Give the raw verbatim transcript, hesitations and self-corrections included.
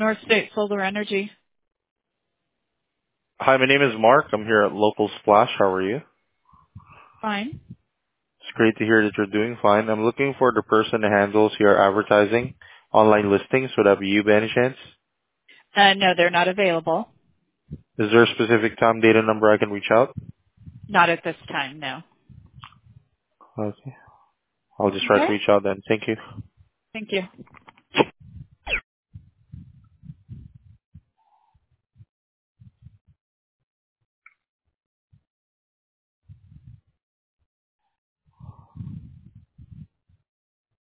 North State Solar Energy. Hi, my name is Mark. I'm here at Local Splash. How are you? Fine. It's great to hear that you're doing fine. I'm looking for the person that handles your advertising, online listings. Would that be you by any chance? Uh, no, they're not available. Is there a specific time, date, and number I can reach out? Not at this time, no. Okay. I'll just try Okay. to reach out then. Thank you. Thank you.